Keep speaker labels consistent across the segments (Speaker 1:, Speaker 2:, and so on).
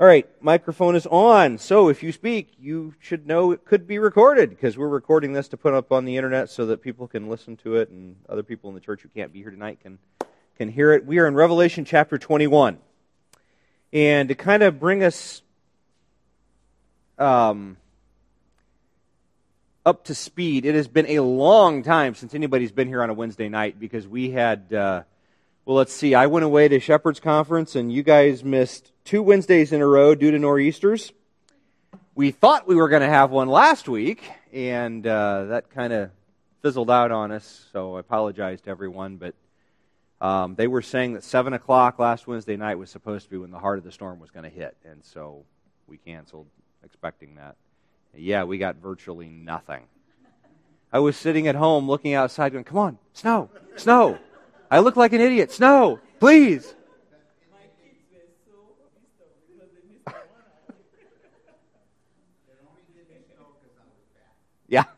Speaker 1: All right, microphone is on. So if you speak, you should know it could be recorded, because we're recording this to put up on the internet so that people can listen to it and other people in the church who can't be here tonight can hear it. We are in Revelation chapter 21. And to kind of bring us up to speed, it has been a long time since anybody's been here on a Wednesday night, because we had, well, let's see, I went away to Shepherd's Conference, and you guys missed 2 Wednesdays in a row due to nor'easters. We thought we were going to have one last week, and that kind of fizzled out on us, so I apologize to everyone, but they were saying that 7 o'clock last Wednesday night was supposed to be when the heart of the storm was going to hit, and so we canceled, expecting that. Yeah, we got virtually nothing. I was sitting at home looking outside going, come on, snow, snow. I look like an idiot. Snow, please. Yeah.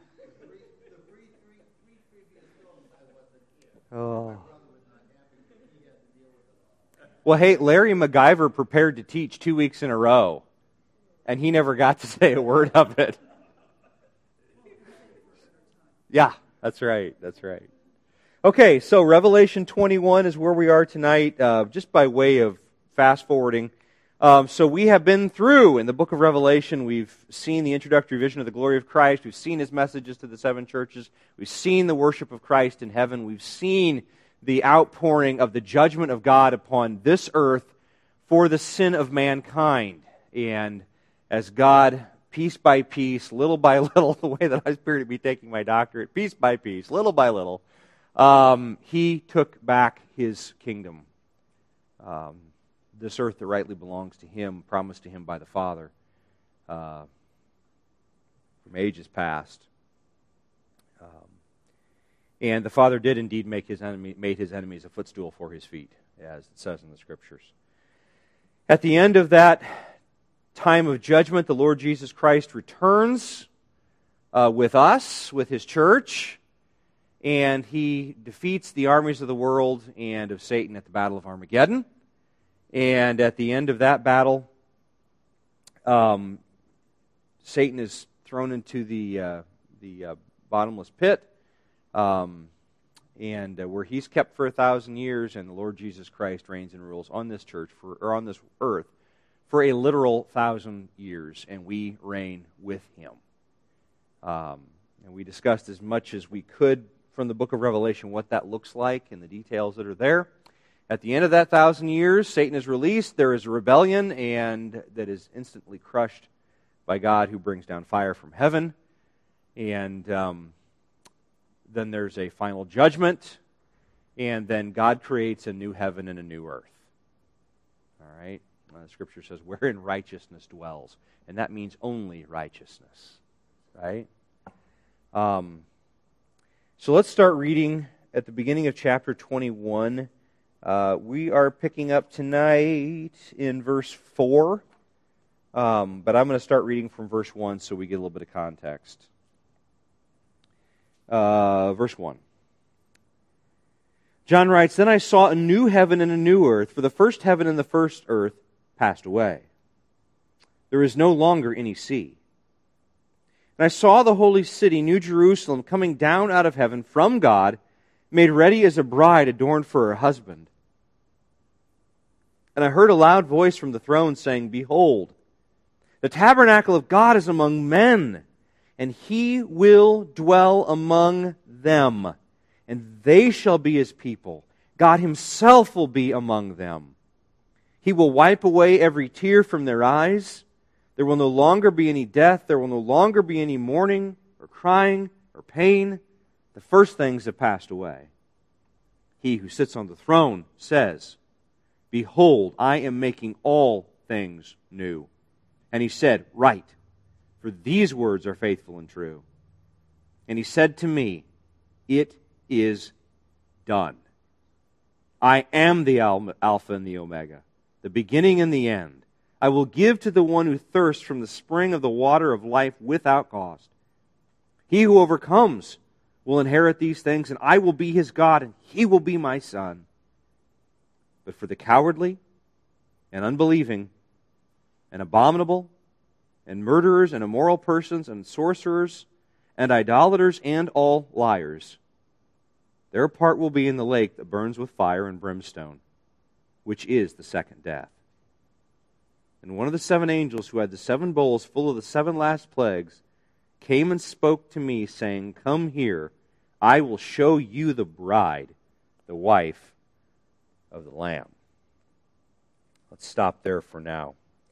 Speaker 1: Oh. Well, hey, Larry MacGyver prepared to teach 2 weeks in a row, and he never got to say a word of it. Yeah, that's right. That's right. Okay, so Revelation 21 is where we are tonight, just by way of fast forwarding. So we have been through, in the book of Revelation, we've seen the introductory vision of the glory of Christ, we've seen His messages to the 7 churches, we've seen the worship of Christ in heaven, we've seen the outpouring of the judgment of God upon this earth for the sin of mankind. And as God, piece by piece, little by little, the way that I appear to be taking my doctorate, piece by piece, little by little, He took back His kingdom. This earth that rightly belongs to Him, promised to Him by the Father from ages past. And the Father did indeed made His enemies a footstool for His feet, as it says in the Scriptures. At the end of that time of judgment, the Lord Jesus Christ returns with us, with His church, and He defeats the armies of the world and of Satan at the Battle of Armageddon. And at the end of that battle, Satan is thrown into the bottomless pit, and where he's kept for 1,000 years, and the Lord Jesus Christ reigns and rules on this church on this earth for a literal 1,000 years, and we reign with Him. And we discussed as much as we could from the book of Revelation what that looks like and the details that are there. At the end of that 1,000 years, Satan is released. There is a rebellion, and that is instantly crushed by God, who brings down fire from heaven. And then there's a final judgment, and then God creates a new heaven and a new earth. All right? The Scripture says, wherein righteousness dwells. And that means only righteousness. Right? So let's start reading at the beginning of chapter 21. We are picking up tonight in verse 4, but I'm going to start reading from verse 1 so we get a little bit of context. Verse 1. John writes, Then I saw a new heaven and a new earth, for the first heaven and the first earth passed away. There is no longer any sea. And I saw the holy city, New Jerusalem, coming down out of heaven from God, made ready as a bride adorned for her husband. And I heard a loud voice from the throne saying, Behold, the tabernacle of God is among men, and He will dwell among them, and they shall be His people. God Himself will be among them. He will wipe away every tear from their eyes. There will no longer be any death. There will no longer be any mourning or crying or pain. The first things have passed away. He who sits on the throne says, Behold, I am making all things new. And He said, Write, for these words are faithful and true. And He said to me, It is done. I am the Alpha and the Omega, the beginning and the end. I will give to the one who thirsts from the spring of the water of life without cost. He who overcomes will inherit these things, and I will be his God, and he will be my son. But for the cowardly and unbelieving and abominable, and murderers, and immoral persons, and sorcerers, and idolaters, and all liars. Their part will be in the lake that burns with fire and brimstone, which is the second death. And one of the 7 angels who had the 7 bowls full of the 7 last plagues came and spoke to me, saying, Come here, I will show you the bride, the wife of the Lamb. Let's stop there for now.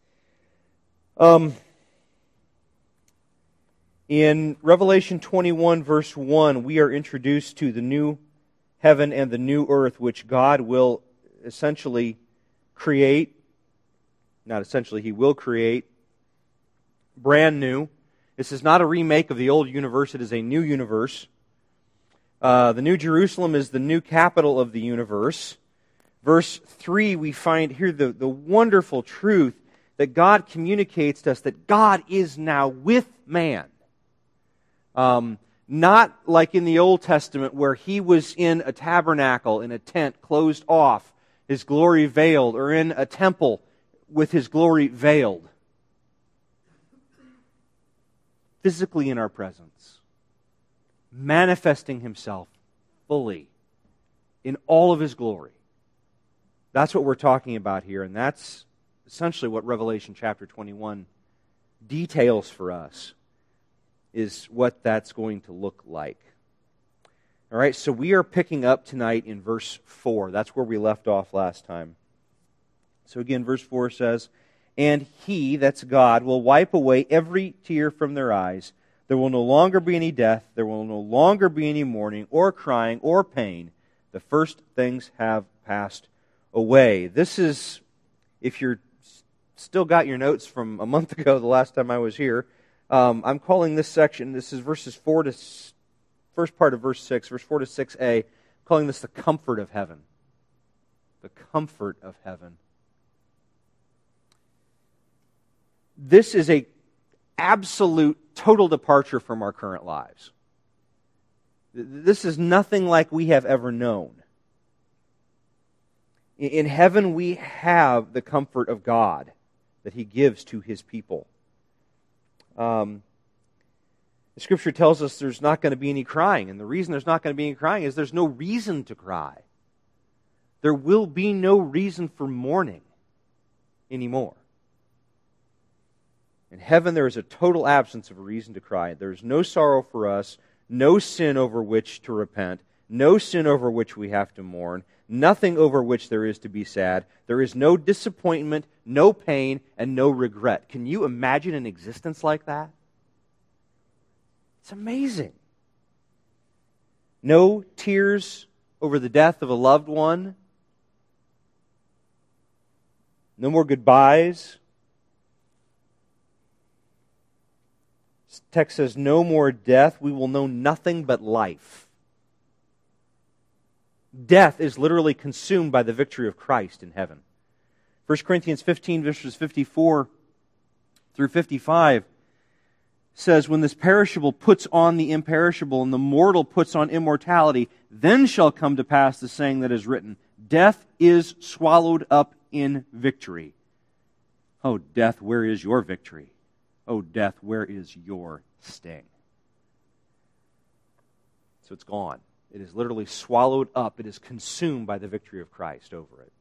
Speaker 1: In Revelation 21, verse 1, we are introduced to the new heaven and the new earth, which God will essentially create. Not essentially, He will create. Brand new. This is not a remake of the old universe. It is a new universe. The New Jerusalem is the new capital of the universe. Verse 3, we find here the wonderful truth that God communicates to us that God is now with man. Not like in the Old Testament where He was in a tabernacle, in a tent closed off, His glory veiled, or in a temple with His glory veiled. Physically in our presence, manifesting Himself fully in all of His glory. That's what we're talking about here, and that's essentially what Revelation chapter 21 details for us, is what that's going to look like. All right, so we are picking up tonight in verse 4. That's where we left off last time. So again, verse 4 says, And He, that's God, will wipe away every tear from their eyes. There will no longer be any death. There will no longer be any mourning or crying or pain. The first things have passed away. This is, if you're still got your notes from a month ago, the last time I was here, I'm calling this section, this is verses 4 to, first part of verse 6, verse 4 to 6a, I'm calling this the comfort of heaven. The comfort of heaven. This is a absolute, total departure from our current lives. This is nothing like we have ever known. In heaven, we have the comfort of God that He gives to His people. The Scripture tells us there's not going to be any crying, and the reason there's not going to be any crying is there's no reason to cry. There will be no reason for mourning anymore. In heaven, there is a total absence of a reason to cry. There is no sorrow for us, no sin over which to repent, no sin over which we have to mourn, nothing over which there is to be sad. There is no disappointment, no pain, and no regret. Can you imagine an existence like that? It's amazing. No tears over the death of a loved one. No more goodbyes. This text says, no more death. We will know nothing but life. Death is literally consumed by the victory of Christ in heaven. 1 Corinthians 15, verses 54 through 55 says, When this perishable puts on the imperishable, and the mortal puts on immortality, then shall come to pass the saying that is written, Death is swallowed up in victory. Oh, death, where is your victory? Oh, death, where is your sting? So it's gone. It is literally swallowed up. It is consumed by the victory of Christ over it.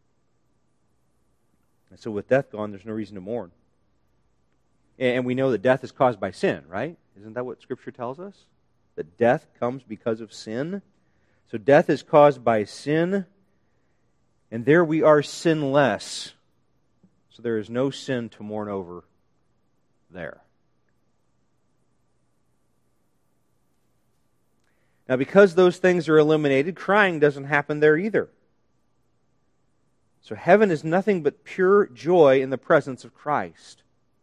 Speaker 1: And so with death gone, there's no reason to mourn. And we know that death is caused by sin, right? Isn't that what Scripture tells us? That death comes because of sin. So death is caused by sin, and there we are sinless. So there is no sin to mourn over there. Now, because those things are eliminated, crying doesn't happen there either. So heaven is nothing but pure joy in the presence of Christ.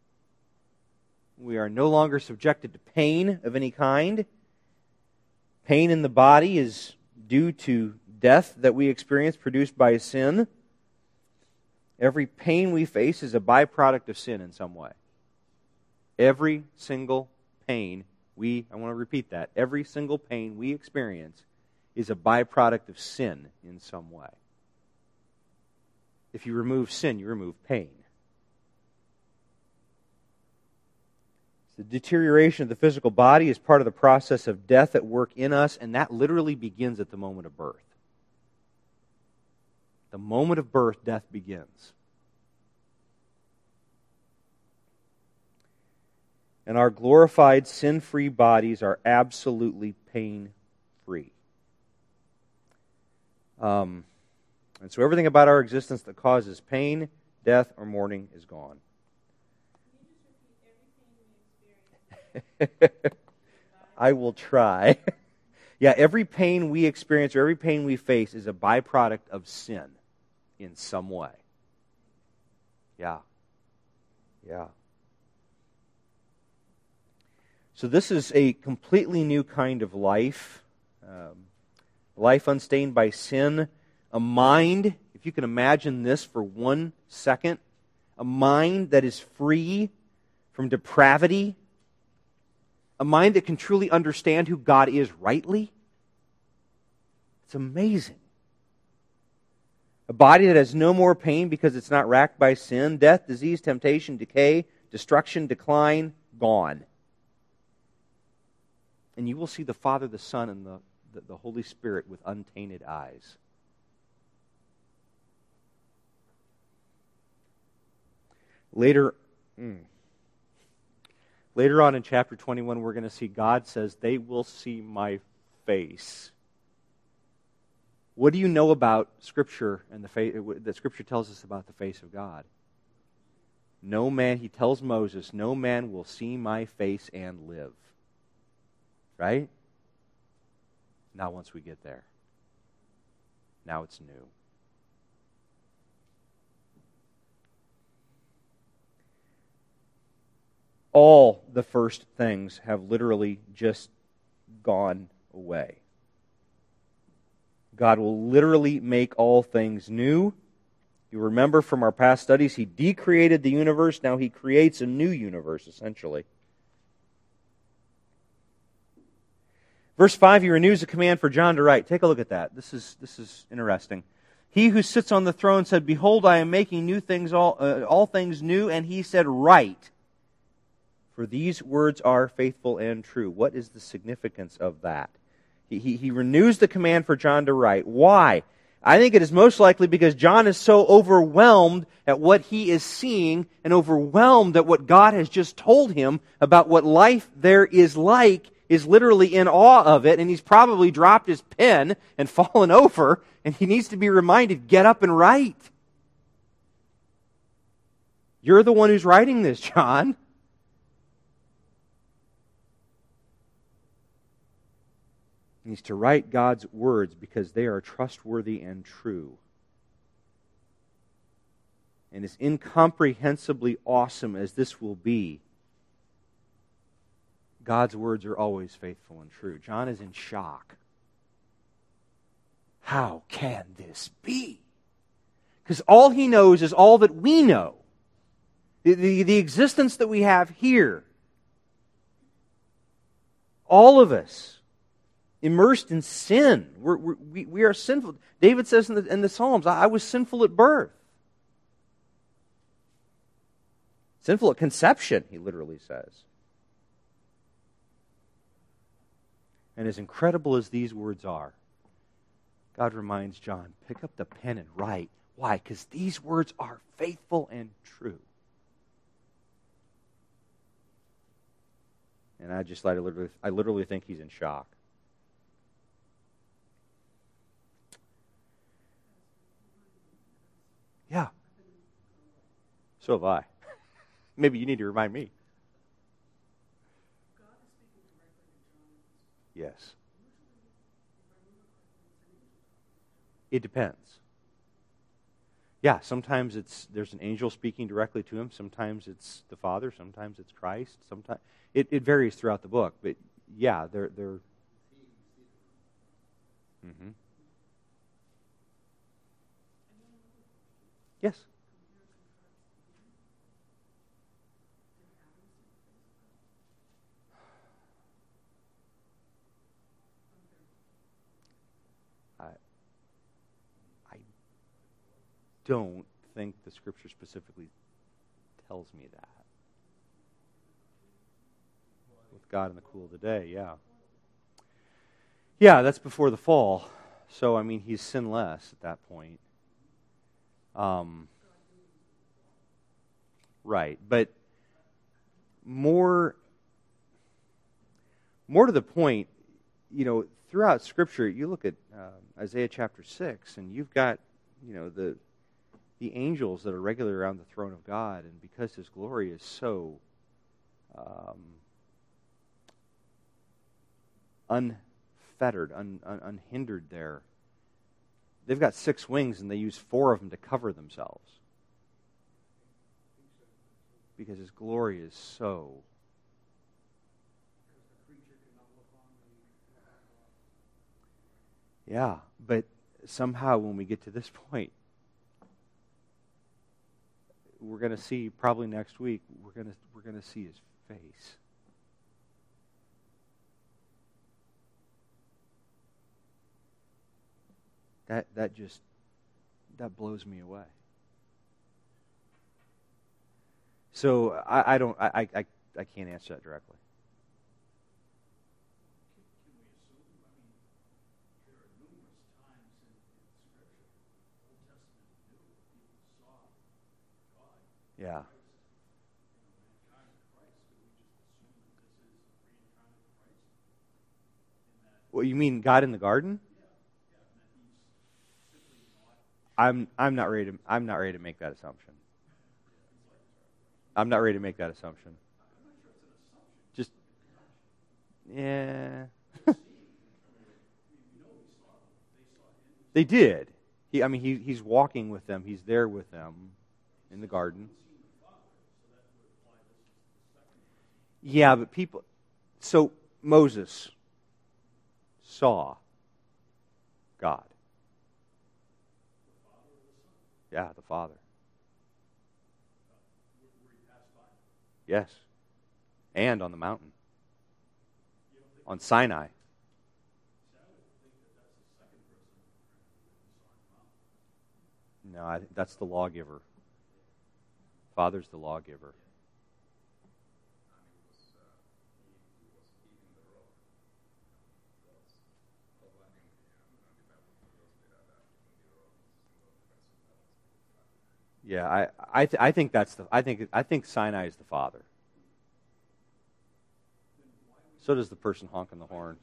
Speaker 1: We are no longer subjected to pain of any kind. Pain in the body is due to death that we experience produced by sin. Every pain we face is a byproduct of sin in some way. Every single pain I want to repeat that, every single pain we experience is a byproduct of sin in some way. If you remove sin, you remove pain. The deterioration of the physical body is part of the process of death at work in us, and that literally begins at the moment of birth. The moment of birth, death begins. And our glorified, sin-free bodies are absolutely pain-free. And so everything about our existence that causes pain, death, or mourning is gone. I will try. Yeah, every pain we experience or every pain we face is a byproduct of sin in some way. Yeah. So this is a completely new kind of life. Life unstained by sin. A mind, if you can imagine this for 1 second, a mind that is free from depravity. A mind that can truly understand who God is rightly. It's amazing. A body that has no more pain because it's not racked by sin, death, disease, temptation, decay, destruction, decline, gone. And you will see the Father, the Son, and the Holy Spirit with untainted eyes. Later on in chapter 21, we're going to see God says, they will see my face. What do you know about Scripture and that Scripture tells us about the face of God? No man, he tells Moses, no man will see my face and live. Right? Now once we get there, now it's new. All the first things have literally just gone away. God will literally make all things new. You remember from our past studies, He decreated the universe. Now He creates a new universe, essentially. Verse 5, He renews the command for John to write. Take a look at that. This is interesting. He who sits on the throne said, Behold, I am making new things, all things new. And He said, Write. For these words are faithful and true. What is the significance of that? He renews the command for John to write. Why? I think it is most likely because John is so overwhelmed at what he is seeing and overwhelmed at what God has just told him about what life there is like, is literally in awe of it, and he's probably dropped his pen and fallen over, and he needs to be reminded, get up and write. You're the one who's writing this, John. He needs to write God's words because they are trustworthy and true. And as incomprehensibly awesome as this will be, God's words are always faithful and true. John is in shock. How can this be? Because all he knows is all that we know. The existence that we have here. All of us. Immersed in sin. We are sinful. David says in the Psalms, I was sinful at birth. Sinful at conception, he literally says. And as incredible as these words are, God reminds John, pick up the pen and write. Why? Because these words are faithful and true. And I literally think he's in shock. Yeah. So have I. Maybe you need to remind me. Yes. It depends. Yeah, sometimes there's an angel speaking directly to him. Sometimes it's the Father. Sometimes it's Christ. Sometimes it varies throughout the book. But yeah, they're. Mm-hmm. Yes. I don't think the Scripture specifically tells me that. with God in the cool of the day, yeah. Yeah, that's before the fall. So, I mean, he's sinless at that point. Right. But more to the point, throughout Scripture, you look at Isaiah chapter 6, and you've got, the angels that are regularly around the throne of God, and because His glory is so unfettered, unhindered there, they've got 6 wings, and they use 4 of them to cover themselves. Because His glory is so... Yeah, but somehow when we get to this point, we're going to see, probably next week, we're going to see His face. That blows me away. So I can't answer that directly. Yeah. Well, you mean God in the garden? I'm not ready to make that assumption. I'm not ready to make that assumption. Just yeah. They did. He's walking with them. He's there with them in the garden. Yeah, but so Moses saw God. Yeah, the Father. Yes. And on the mountain. On Sinai. No, I think that's the lawgiver. Father's the lawgiver. Yeah, I think I think Sinai is the Father. So does the person honking the horn.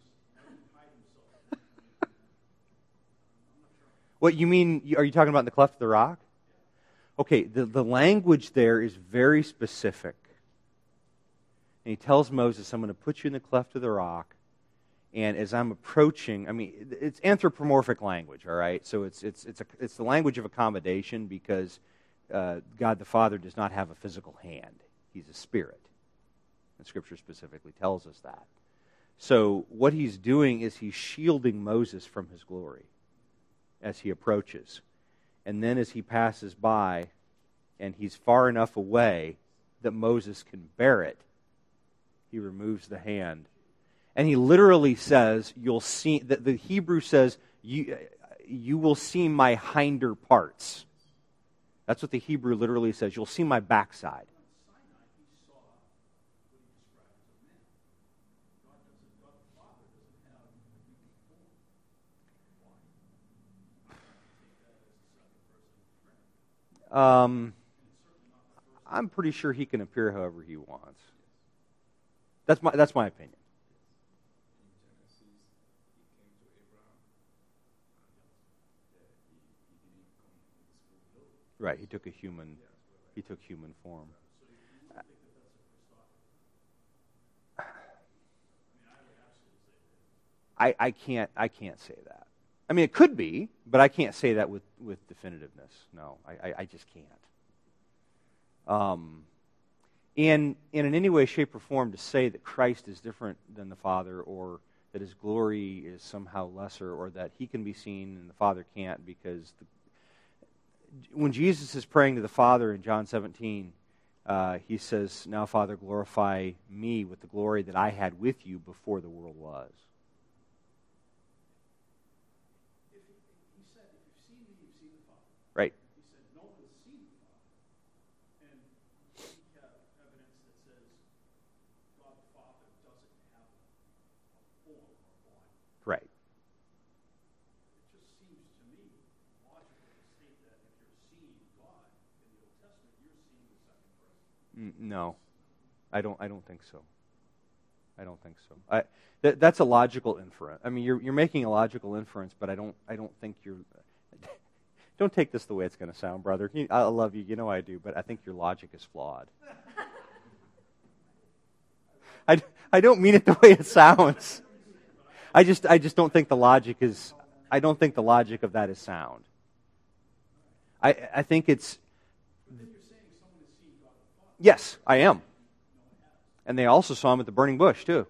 Speaker 1: What you mean? Are you talking about in the cleft of the rock? Okay, the language there is very specific. And he tells Moses, I'm going to put you in the cleft of the rock, and as I'm approaching, it's anthropomorphic language, all right? So it's the language of accommodation because God the Father does not have a physical hand. He's a spirit. And Scripture specifically tells us that. So what he's doing is he's shielding Moses from his glory as he approaches. And then as he passes by, and he's far enough away that Moses can bear it, he removes the hand. And he literally says, you'll see, the Hebrew says, you will see my hinder parts. That's what the Hebrew literally says. You'll see my backside. I'm pretty sure he can appear however he wants. That's my opinion. Right, he took human form. I can't say that. It could be, but I can't say that with definitiveness. No, I just can't. And in any way, shape, or form, to say that Christ is different than the Father, or that His glory is somehow lesser, or that He can be seen and the Father can't, because when Jesus is praying to the Father in John 17, He says, now, Father, glorify me with the glory that I had with you before the world was. Right.
Speaker 2: He said, no one has seen the Father. And we have evidence that says God the Father doesn't
Speaker 1: No, I don't think so. I don't think so. That's a logical inference. I mean, you're making a logical inference, but I don't think you're. Don't take this the way it's going to sound, brother. I love you, you know I do, but I think your logic is flawed. I don't mean it the way it sounds. I just don't think the logic is. I don't think the logic of that is sound. I think it's. Yes, I am. And they also saw him at the burning bush too,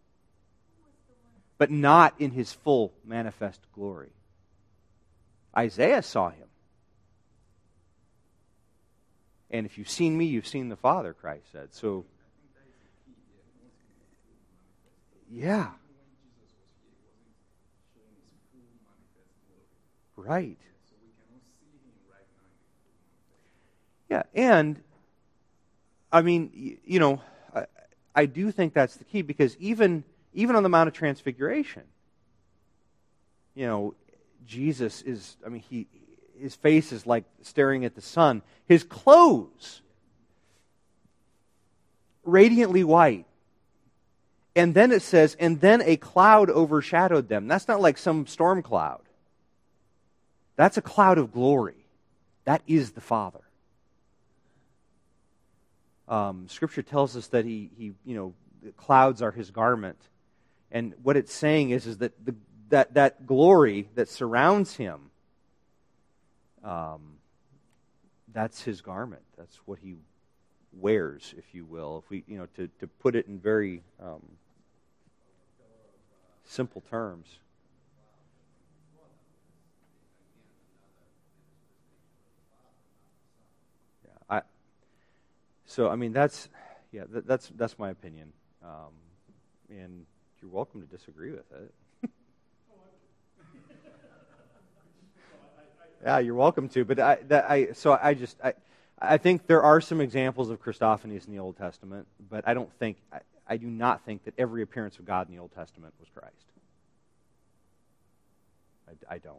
Speaker 1: but not in his full manifest glory. Isaiah saw him. And if you've seen me, you've seen the Father, Christ said. So, yeah. Right. Yeah, and, I mean, you know, I do think that's the key, because even on the Mount of Transfiguration, you know, Jesus is, I mean, his face is like staring at the sun. His clothes, radiantly white. And then it says, and then a cloud overshadowed them. That's not like some storm cloud. That's a cloud of glory. That is the Father. Scripture tells us that he you know, the clouds are his garment. And what it's saying is that that glory that surrounds him, that's his garment. That's what he wears, if you will. If we, you know, to put it in very simple terms. Yeah, so I mean that's my opinion, and you're welcome to disagree with it. Yeah, you're welcome to, but I think there are some examples of Christophanies in the Old Testament, but I do not think that every appearance of God in the Old Testament was Christ. I don't.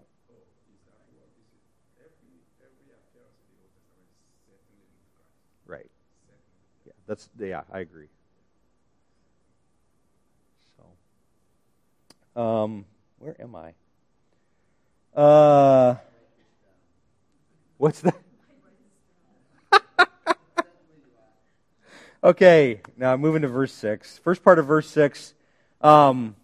Speaker 1: Right. Yeah, I agree. So, where am I? What's that? Okay, now moving to verse 6. First part of verse 6. God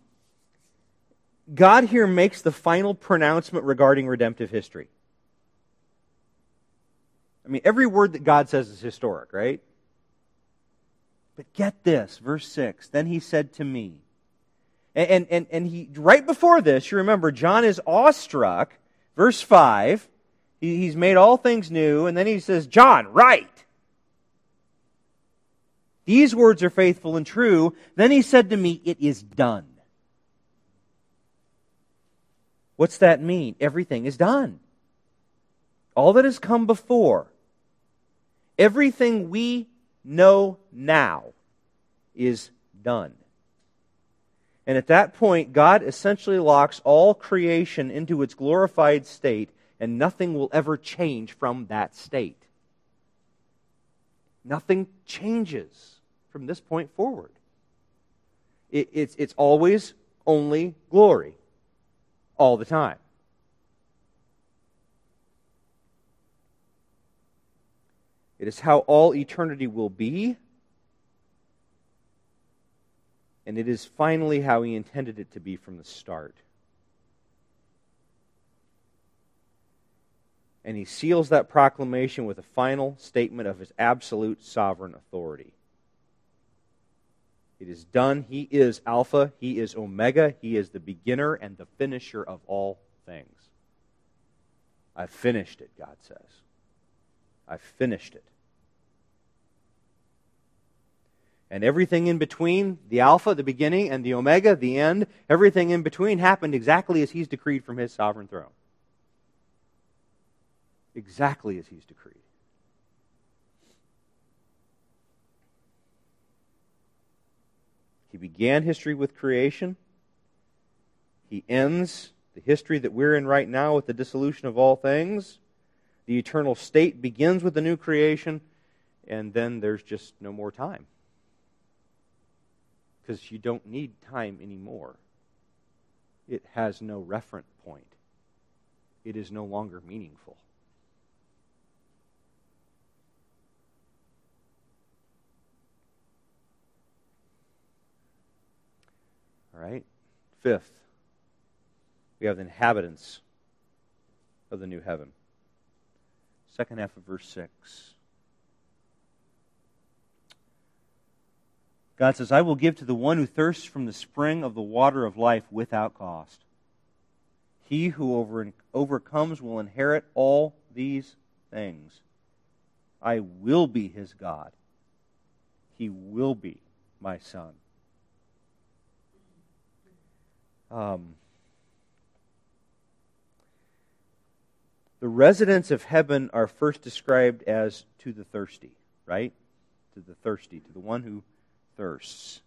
Speaker 1: here makes the final pronouncement regarding redemptive history. I mean, every word that God says is historic, right? But get this, verse 6. Then he said to me. And he, right before this, you remember, John is awestruck. Verse 5. He's made all things new, and then he says, John, write. These words are faithful and true. Then he said to me, it is done. What's that mean? Everything is done. All that has come before, everything we know now is done. And at that point, God essentially locks all creation into its glorified state, and nothing will ever change from that state. Nothing changes from this point forward. It's always only glory, all the time. It is how all eternity will be, and it is finally how He intended it to be from the start. And He seals that proclamation with a final statement of His absolute sovereign authority. It is done. He is Alpha. He is Omega. He is the beginner and the finisher of all things. I've finished it, God says. I've finished it. And everything in between, the Alpha, the beginning, and the Omega, the end, everything in between happened exactly as He's decreed from His sovereign throne. Exactly as He's decreed. He began history with creation. He ends the history that we're in right now with the dissolution of all things. The eternal state begins with the new creation. and then there's just no more time. Because you don't need time anymore. It has no referent point. It is no longer meaningful. All right? Fifth, we have the inhabitants of the new heaven. Second half of verse 6. God says, I will give to the one who thirsts from the spring of the water of life without cost. He who overcomes will inherit all these things. I will be his God. He will be my son. The residents of heaven are first described as to the thirsty, right? To the thirsty, to the one who thirsts.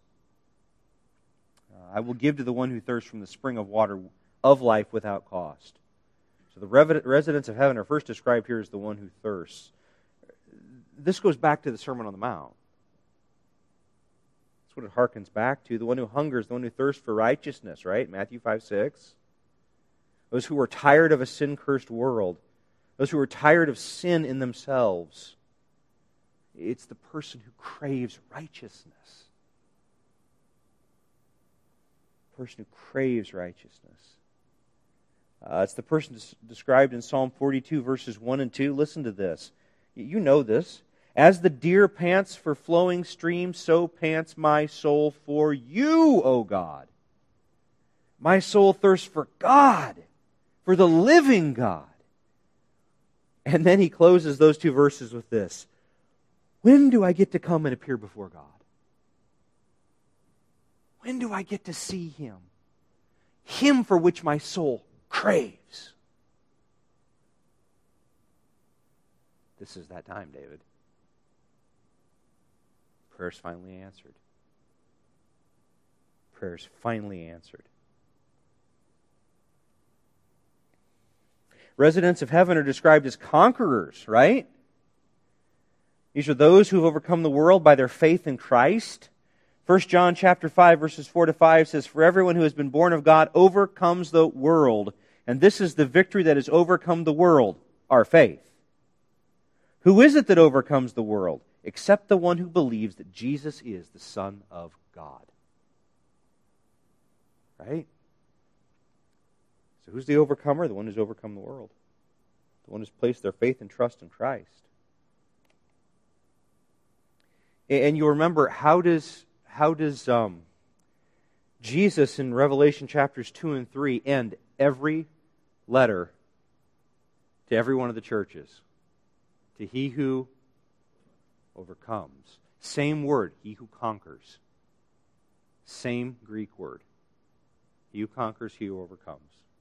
Speaker 1: I will give to the one who thirsts from the spring of water of life without cost. So the residents of heaven are first described here as the one who thirsts. This goes back to the Sermon on the Mount. That's what it harkens back to. The one who hungers, the one who thirsts for righteousness, right? Matthew 5:6. Those who are tired of a sin-cursed world. Those who are tired of sin in themselves. It's the person who craves righteousness. The person who craves righteousness. It's the person described in Psalm 42, verses 1 and 2. Listen to this. You know this. As the deer pants for flowing streams, so pants my soul for you, O God. My soul thirsts for God, for the living God. And then he closes those two verses with this. When do I get to come and appear before God? When do I get to see Him? Him for which my soul craves. This is that time, David. Prayer's finally answered. Prayer's finally answered. Residents of heaven are described as conquerors, right? These are those who have overcome the world by their faith in Christ. 1 John chapter 5, verses 4 to 5 says, For everyone who has been born of God overcomes the world. And this is the victory that has overcome the world, our faith. Who is it that overcomes the world? Except the one who believes that Jesus is the Son of God. Right? So who's the overcomer? The one who's overcome the world. The one who's placed their faith and trust in Christ. And you remember, how does Jesus in Revelation chapters 2 and 3 end every letter to every one of the churches? To he who overcomes. Same word, he who conquers. Same Greek word. He who conquers, he who overcomes.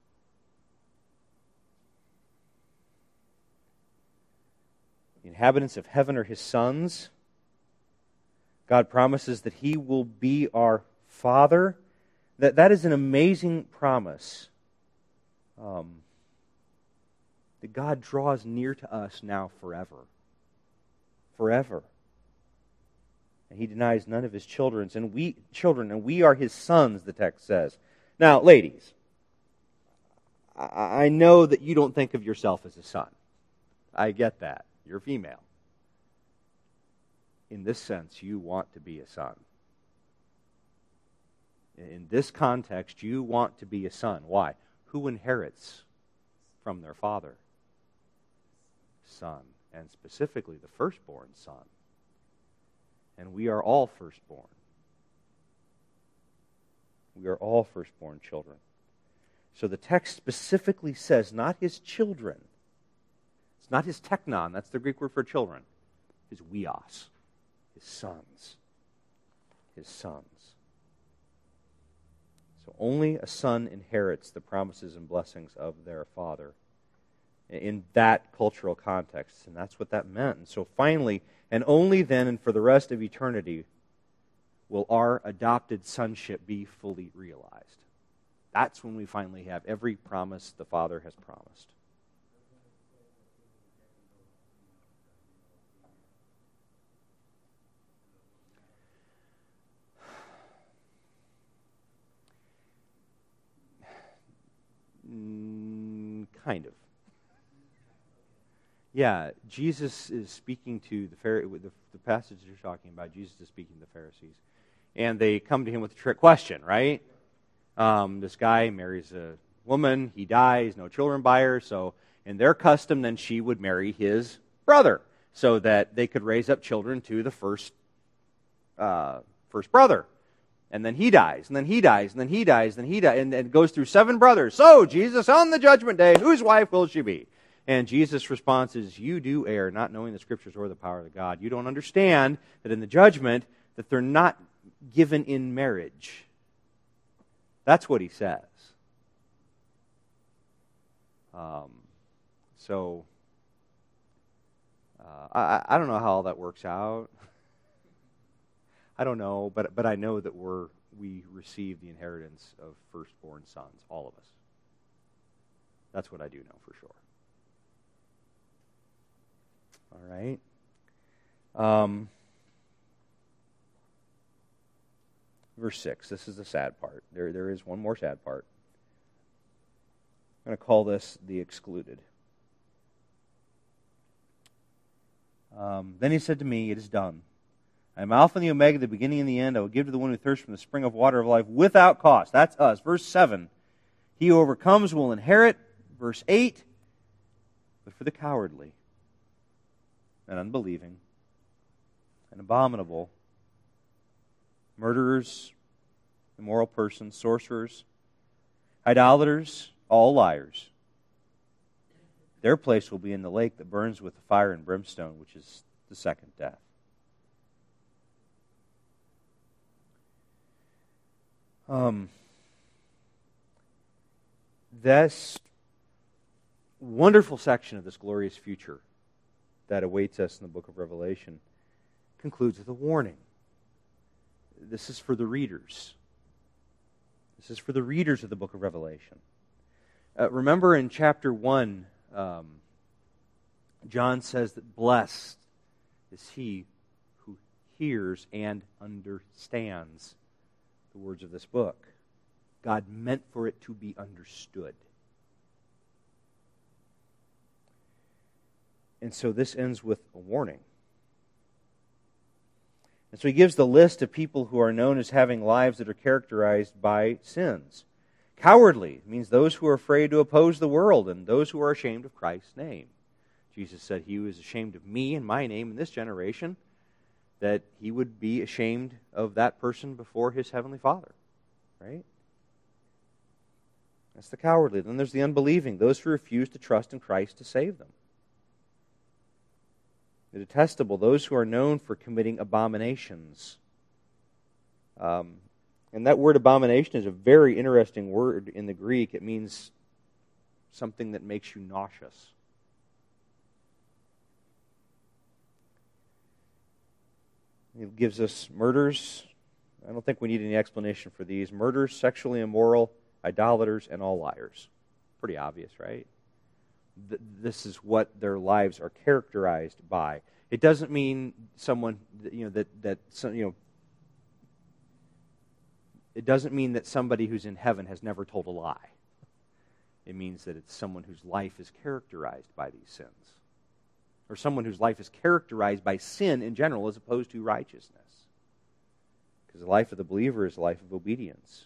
Speaker 1: The inhabitants of heaven are his sons. God promises that He will be our Father. That is an amazing promise. That God draws near to us now forever. Forever. And He denies none of His children, and we are His sons, the text says. Now, ladies, I know that you don't think of yourself as a son. I get that. You're female. In this sense, you want to be a son. In this context, you want to be a son. Why? Who inherits from their father? Son. And specifically, the firstborn son. And we are all firstborn. We are all firstborn children. So the text specifically says, not his children. It's not his teknon. That's the Greek word for children. His weos. His sons. His sons. So only a son inherits the promises and blessings of their father in that cultural context. And that's what that meant. And so finally, and only then and for the rest of eternity, will our adopted sonship be fully realized. That's when we finally have every promise the Father has promised. kind of. Yeah, Jesus is speaking to the passage you're talking about. Jesus is speaking to the Pharisees, and they come to him with a trick question, right? This guy marries a woman, he dies, no children by her, so in their custom, then she would marry his brother, so that they could raise up children to the first brother. And then he dies, and then he dies, and then he dies, and then he dies, and it goes through 7 brothers. So, Jesus, on the judgment day, whose wife will she be? And Jesus' response is, you do err, not knowing the Scriptures or the power of God. You don't understand that in the judgment, that they're not given in marriage. That's what he says. I don't know how all that works out. I don't know, but I know that we receive the inheritance of firstborn sons, all of us. That's what I do know for sure. All right. Verse 6. This is the sad part. There is one more sad part. I'm going to call this the excluded. Then he said to me, it is done. I am Alpha and the Omega, the beginning and the end. I will give to the one who thirsts from the spring of water of life without cost. That's us. Verse 7. He who overcomes will inherit. Verse 8. But for the cowardly and unbelieving and abominable, murderers, immoral persons, sorcerers, idolaters, all liars, their place will be in the lake that burns with fire and brimstone, which is the second death. This wonderful section of this glorious future that awaits us in the book of Revelation concludes with a warning. This is for the readers. This is for the readers of the book of Revelation. Remember in chapter 1, John says that blessed is he who hears and understands the words of this book. God meant for it to be understood. And so this ends with a warning. And so he gives the list of people who are known as having lives that are characterized by sins. Cowardly means those who are afraid to oppose the world and those who are ashamed of Christ's name. Jesus said he was ashamed of me and my name in this generation, that he would be ashamed of that person before his heavenly Father. Right? That's the cowardly. Then there's the unbelieving, those who refuse to trust in Christ to save them. The detestable, those who are known for committing abominations. And that word abomination is a very interesting word in the Greek. It means something that makes you nauseous. It gives us murders. I don't think we need any explanation for these. Murders, sexually immoral, idolaters, and all liars. Pretty obvious, right? This is what their lives are characterized by. It doesn't mean someone, it doesn't mean that somebody who's in heaven has never told a lie. It means that it's someone whose life is characterized by these sins. Or someone whose life is characterized by sin in general as opposed to righteousness. Because the life of the believer is a life of obedience.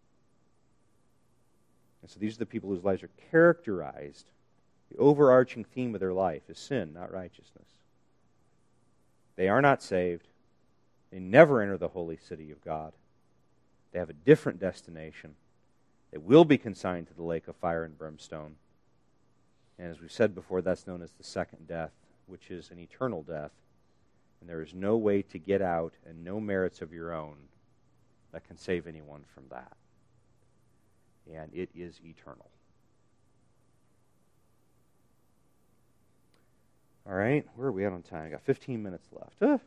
Speaker 1: And so these are the people whose lives are characterized. The overarching theme of their life is sin, not righteousness. They are not saved. They never enter the holy city of God. They have a different destination. They will be consigned to the lake of fire and brimstone. And as we've said before, that's known as the second death, which is an eternal death. And there is no way to get out and no merits of your own that can save anyone from that. And it is eternal. All right, where are we at on time? I got 15 minutes left.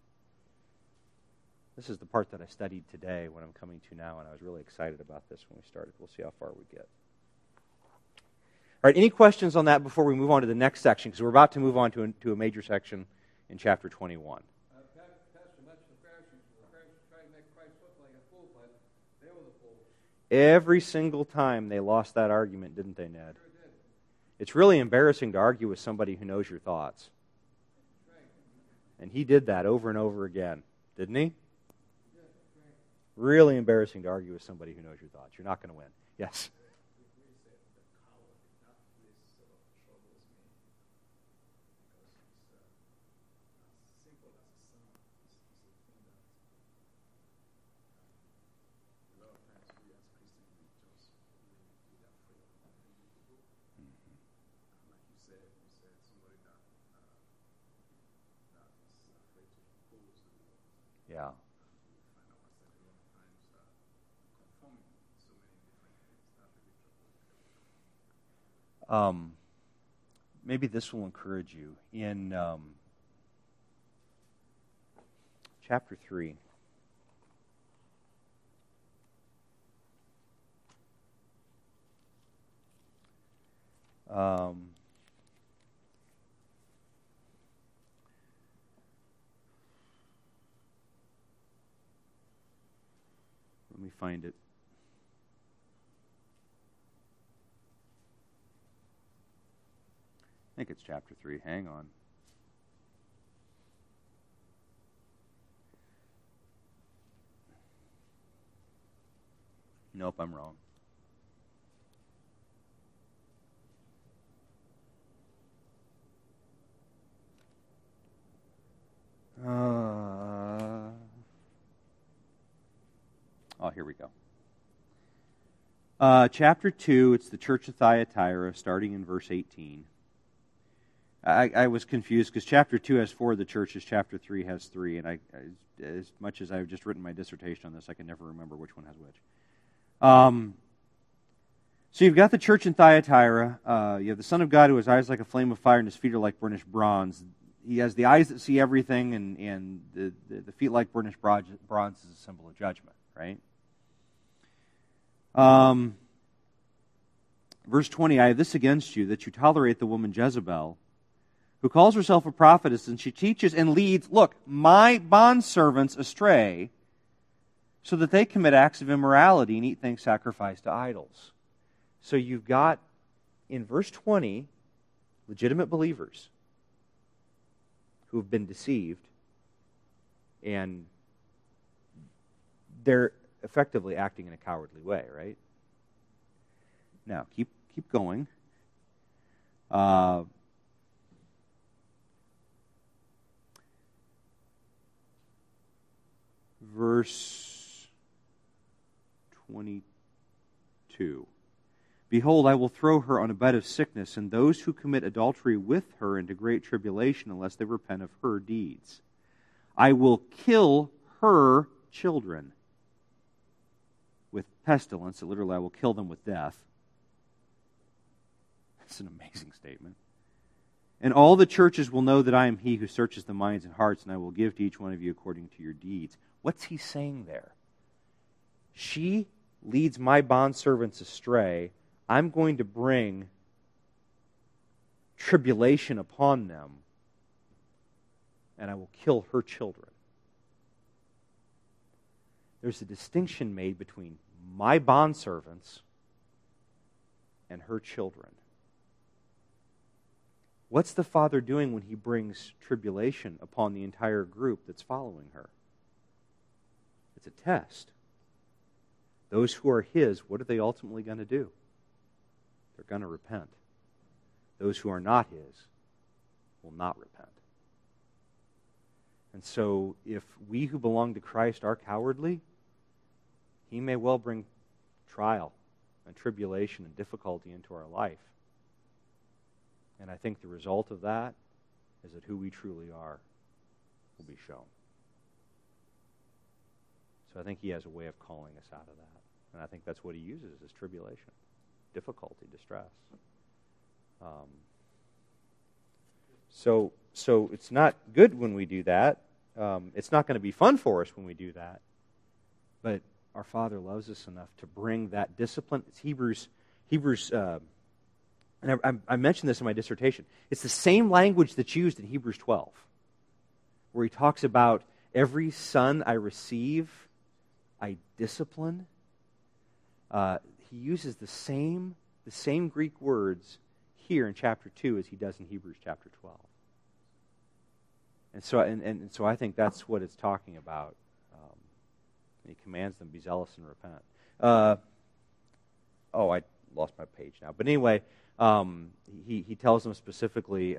Speaker 1: This is the part that I studied today, what I'm coming to now, and I was really excited about this when we started. We'll see how far we get. All right, any questions on that before we move on to the next section? Because we're about to move on to a major section in chapter 21.
Speaker 2: Pastor mentioned the Pharisees. The Pharisees tried to make Christ look like a fool, but they were the fools.
Speaker 1: Every single time they lost that argument, didn't they, Ned?
Speaker 2: Sure did.
Speaker 1: It's really embarrassing to argue with somebody who knows your thoughts. And he did that over and over again, didn't he? Really embarrassing to argue with somebody who knows your thoughts. You're not going to win. Yes? Yeah. Maybe this will encourage you. In chapter 3, let me find it. I think it's chapter 3. Hang on. Nope, I'm wrong. Here we go. Chapter 2, it's the church of Thyatira, starting in verse 18. I was confused because chapter 2 has 4 of the churches, chapter 3 has 3, and as much as I've just written my dissertation on this, I can never remember which one has which. So you've got the church in Thyatira. You have the Son of God who has eyes like a flame of fire and his feet are like burnished bronze. He has the eyes that see everything, and the feet like burnished bronze is a symbol of judgment, right? Verse 20, I have this against you, that you tolerate the woman Jezebel, who calls herself a prophetess, and she teaches and leads, look, my bondservants astray, so that they commit acts of immorality and eat things sacrificed to idols. So you've got, in verse 20, legitimate believers who have been deceived, and they're effectively acting in a cowardly way, right? Now, keep going. Verse 22. Behold, I will throw her on a bed of sickness, and those who commit adultery with her into great tribulation, unless they repent of her deeds. I will kill her children with pestilence. So literally, I will kill them with death. That's an amazing statement. And all the churches will know that I am he who searches the minds and hearts, and I will give to each one of you according to your deeds. What's he saying there? She leads my bondservants astray. I'm going to bring tribulation upon them, and I will kill her children. There's a distinction made between my bondservants and her children. What's the Father doing when he brings tribulation upon the entire group that's following her? It's a test. Those who are his, what are they ultimately going to do? They're going to repent. Those who are not his will not repent. And so, if we who belong to Christ are cowardly, he may well bring trial and tribulation and difficulty into our life. And I think the result of that is that who we truly are will be shown. So I think he has a way of calling us out of that. And I think that's what he uses, is tribulation, difficulty, distress. So it's not good when we do that. It's not going to be fun for us when we do that. But our Father loves us enough to bring that discipline. It's Hebrews, and I mentioned this in my dissertation. It's the same language that's used in Hebrews 12, where he talks about every son I receive, I discipline. He uses the same Greek words here in chapter 2 as he does in Hebrews chapter 12. And so I think that's what it's talking about. He commands them, be zealous and repent. I lost my page now. But anyway, he tells them specifically,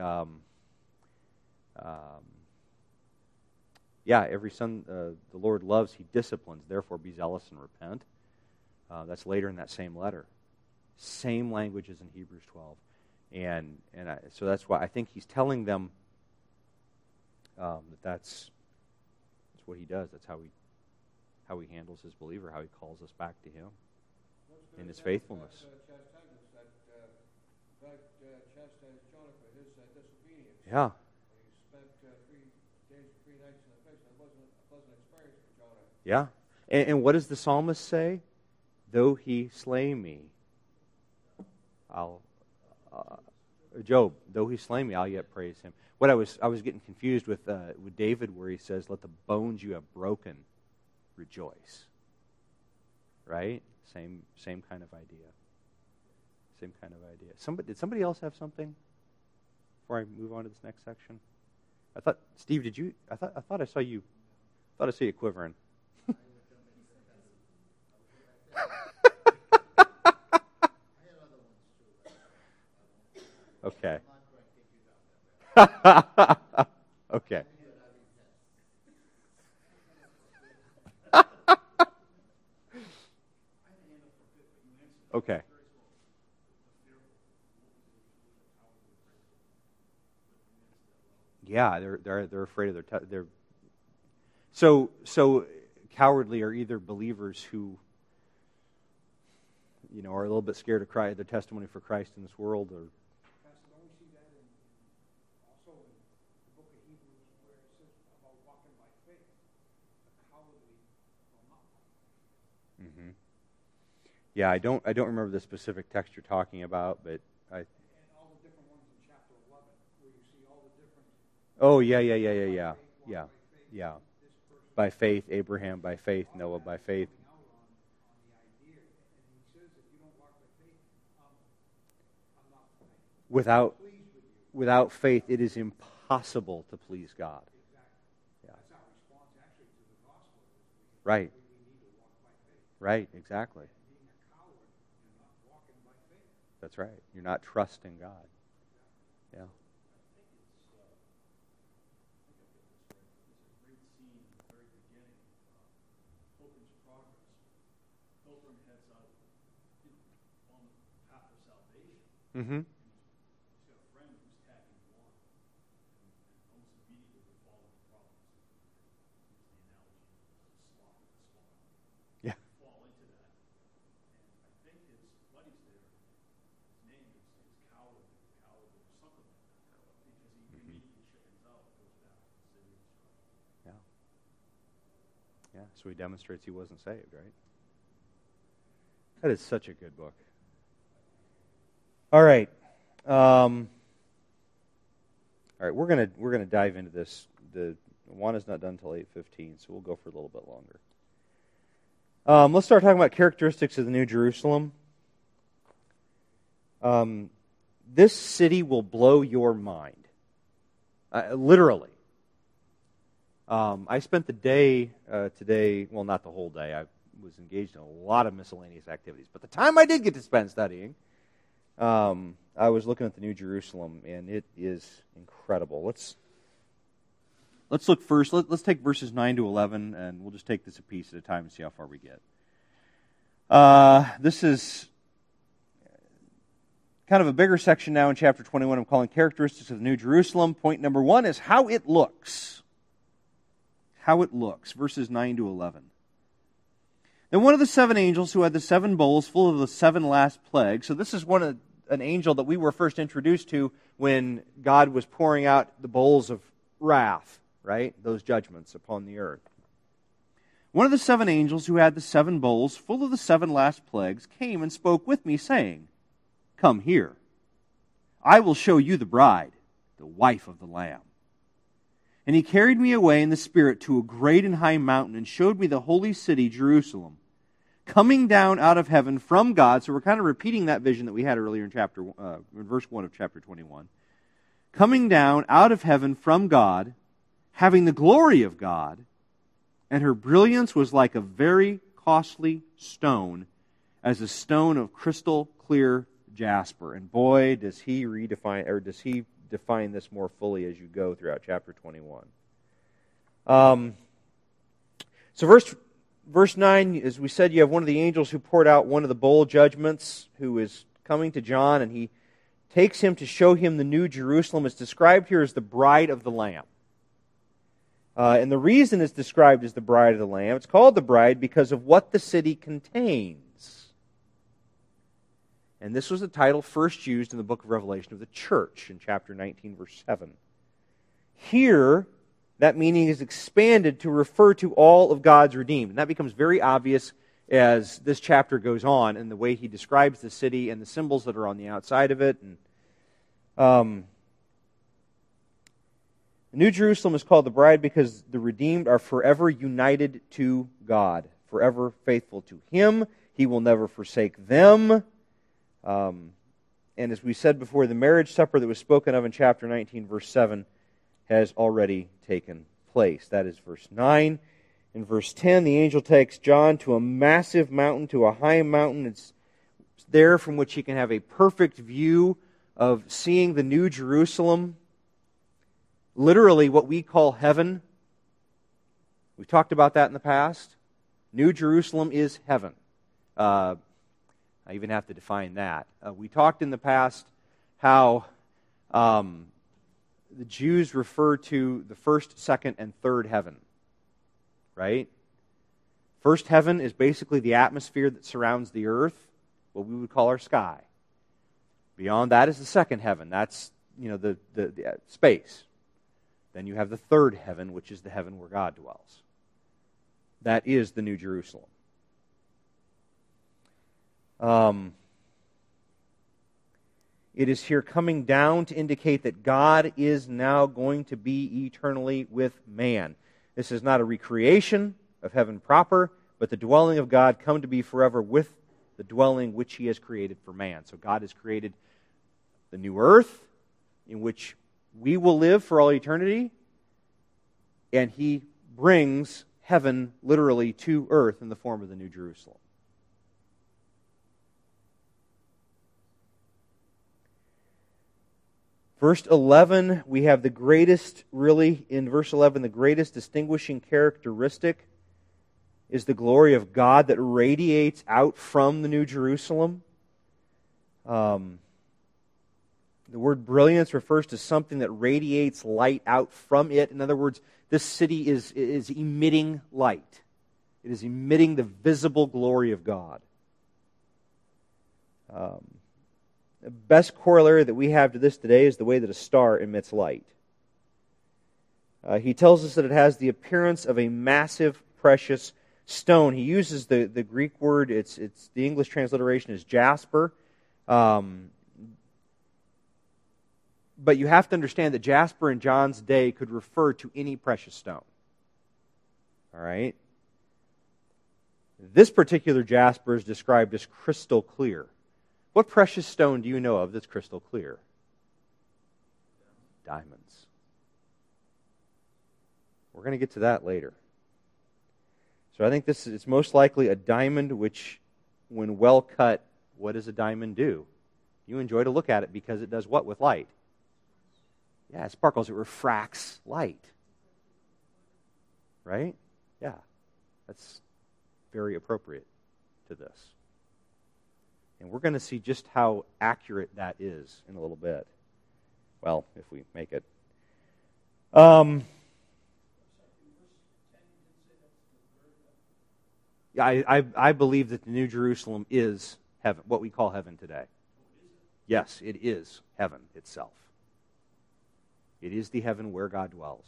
Speaker 1: every son the Lord loves, he disciplines. Therefore, be zealous and repent. That's later in that same letter. Same language as in Hebrews 12. So that's why I think he's telling them that's what he does. That's how he handles his believer, how he calls us back to him in his faithfulness.
Speaker 2: God chastised Jonah for his disobedience.
Speaker 1: Yeah.
Speaker 2: He spent 3 days, 3 nights in the fish. It wasn't a pleasant experience for Jonah.
Speaker 1: Yeah. And what does the psalmist say? Though he slay me, Job, though he slay me, I'll yet praise him. What I was getting confused with David, where he says, "Let the bones you have broken rejoice." Right? Same kind of idea. Same kind of idea. Did somebody else have something before I move on to this next section? I thought, Steve, did you? I thought I saw you. I saw you quivering. Okay. Okay. Okay. Yeah, they're afraid of their so cowardly are either believers who are a little bit scared of their testimony for Christ in this world, or
Speaker 2: Pastor, don't we see that also in the book of Hebrews where it says about walking by faith? The cowardly will not walk.
Speaker 1: Mm-hmm. Yeah, I don't remember the specific text you're talking about, but
Speaker 2: And all the different ones in chapter 11 where you see all the different.
Speaker 1: Oh, yeah. By faith, Abraham by faith, Noah by faith.
Speaker 2: On the idea, and he says if you don't walk by faith, I'm not pleased with you.
Speaker 1: Without faith, it is impossible to please God.
Speaker 2: Exactly.
Speaker 1: Yeah.
Speaker 2: That's our response actually to the gospel.
Speaker 1: Right.
Speaker 2: We need to walk by faith.
Speaker 1: Right, exactly.
Speaker 2: Being a coward, you're not walking by faith.
Speaker 1: That's right. You're not trusting God. Yeah. Mm-hmm.
Speaker 3: He's got a friend who's tagging along, and almost immediately would fall into problems. Use the analogy of slop in the swamp.
Speaker 1: Yeah.
Speaker 3: Fall into that. And I think his buddies there, his name is Coward or something like that, because he immediately chickens out and goes back to the city of destruction.
Speaker 1: Yeah. Yeah, so he demonstrates he wasn't saved, right? That is such a good book. All right. All right, we're gonna dive into this. The Awana's not done until 8:15, so we'll go for a little bit longer. Let's start talking about characteristics of the New Jerusalem. This city will blow your mind, literally. I spent the day today. Well, not the whole day. I was engaged in a lot of miscellaneous activities, but the time I did get to spend studying. I was looking at the New Jerusalem, and it is incredible. Let's look first. Let's take verses 9 to 11, and we'll just take this a piece at a time and see how far we get. This is kind of a bigger section now in chapter 21. I'm calling Characteristics of the New Jerusalem. Point number 1 is how it looks. How it looks. Verses 9 to 11. Then one of the 7 angels who had the 7 bowls full of the 7 last plagues. So this is an angel that we were first introduced to when God was pouring out the bowls of wrath, right? Those judgments upon the earth. One of the 7 angels who had the 7 bowls full of the 7 last plagues came and spoke with me, saying, "Come here. I will show you the bride, the wife of the Lamb." And he carried me away in the Spirit to a great and high mountain and showed me the holy city, Jerusalem, coming down out of heaven from God. So we're kind of repeating that vision that we had earlier in verse 1 of chapter 21. Coming down out of heaven from God, having the glory of God, and her brilliance was like a very costly stone, as a stone of crystal clear jasper. And boy, does he define this more fully as you go throughout chapter 21. So verse 9, as we said, you have one of the angels who poured out one of the bowl judgments, who is coming to John, and he takes him to show him the new Jerusalem. It's described here as the bride of the Lamb. And the reason it's described as the bride of the Lamb, it's called the bride because of what the city contains. And this was the title first used in the book of Revelation of the church in chapter 19, verse 7. Here, that meaning is expanded to refer to all of God's redeemed. And that becomes very obvious as this chapter goes on and the way he describes the city and the symbols that are on the outside of it. And the New Jerusalem is called the bride because the redeemed are forever united to God, forever faithful to Him. He will never forsake them. And as we said before, the marriage supper that was spoken of in chapter 19, verse 7, has already taken place. That is verse 9. In verse 10, the angel takes John to a massive mountain, to a high mountain. It's there from which he can have a perfect view of seeing the New Jerusalem, literally what we call heaven. We've talked about that in the past. New Jerusalem is heaven. I even have to define that. We talked in the past how the Jews refer to the first, second, and third heaven. Right? First heaven is basically the atmosphere that surrounds the earth, what we would call our sky. Beyond that is the second heaven. That's, the space. Then you have the third heaven, which is the heaven where God dwells. That is the New Jerusalem. It is here coming down to indicate that God is now going to be eternally with man. This is not a recreation of heaven proper, but the dwelling of God come to be forever with the dwelling which He has created for man. So God has created the new earth in which we will live for all eternity, and He brings heaven literally to earth in the form of the New Jerusalem. Verse 11, we have the greatest, really, in verse 11, the greatest distinguishing characteristic is the glory of God that radiates out from the New Jerusalem. The word brilliance refers to something that radiates light out from it. In other words, this city is emitting light. It is emitting the visible glory of God. The best corollary that we have to this today is the way that a star emits light. He tells us that it has the appearance of a massive, precious stone. He uses the Greek word, it's the English transliteration is jasper. But you have to understand that jasper in John's day could refer to any precious stone. All right? This particular jasper is described as crystal clear. What precious stone do you know of that's crystal clear? Diamonds. We're going to get to that later. So I think it's most likely a diamond which, when well cut, what does a diamond do? You enjoy to look at it because it does what with light? Yeah, it sparkles. It refracts light. Right? Yeah. That's very appropriate to this. And we're going to see just how accurate that is in a little bit. Well, if we make it. I believe that the New Jerusalem is heaven, what we call heaven today. Yes, it is heaven itself. It is the heaven where God dwells.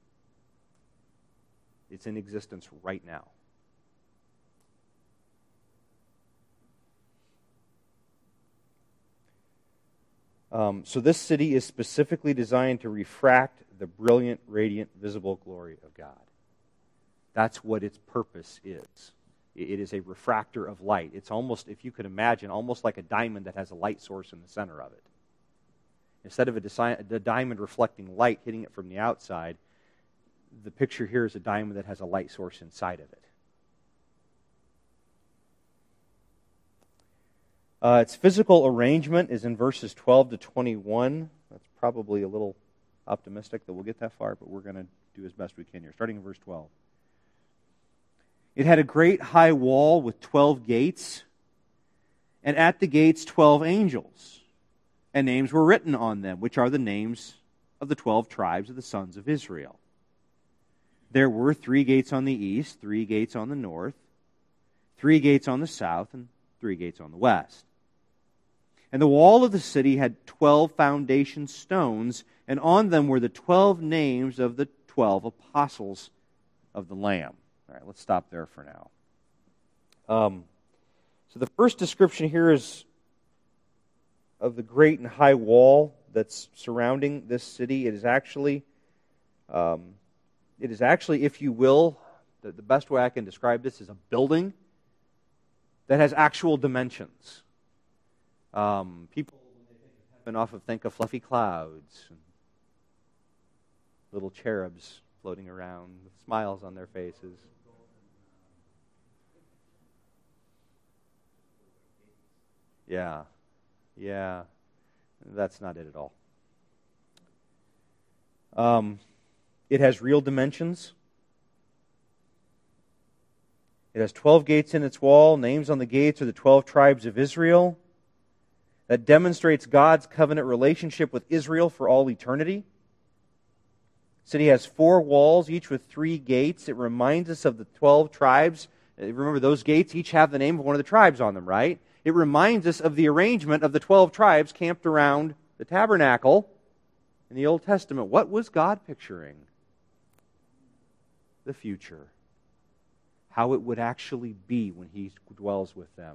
Speaker 1: It's in existence right now. So this city is specifically designed to refract the brilliant, radiant, visible glory of God. That's what its purpose is It is a refractor of light. It's almost, if you could imagine, almost like a diamond that has a light source in the center of it. Instead of a diamond reflecting light hitting it from the outside, the picture here is a diamond that has a light source inside of it. Its physical arrangement is in verses 12 to 21. That's probably a little optimistic that we'll get that far, but we're going to do as best we can here. Starting in verse 12. It had a great high wall with 12 gates, and at the gates 12 angels, and names were written on them, which are the names of the 12 tribes of the sons of Israel. There were 3 gates on the east, 3 gates on the north, 3 gates on the south, and 3 gates on the west. And the wall of the city had 12 foundation stones, and on them were the 12 names of the 12 apostles of the Lamb. All right, let's stop there for now. So the first description here is of the great and high wall that's surrounding this city. It is actually, if you will, the best way I can describe this is a building that has actual dimensions. People, when they think of heaven, often think of fluffy clouds and little cherubs floating around with smiles on their faces. Yeah, that's not it at all. It has real dimensions. It has 12 gates in its wall. Names on the gates are the 12 tribes of Israel. That demonstrates God's covenant relationship with Israel for all eternity. The city has 4 walls, each with 3 gates. It reminds us of the 12 tribes. Remember, those gates each have the name of one of the tribes on them, right? It reminds us of the arrangement of the 12 tribes camped around the tabernacle in the Old Testament. What was God picturing? The future. How it would actually be when He dwells with them.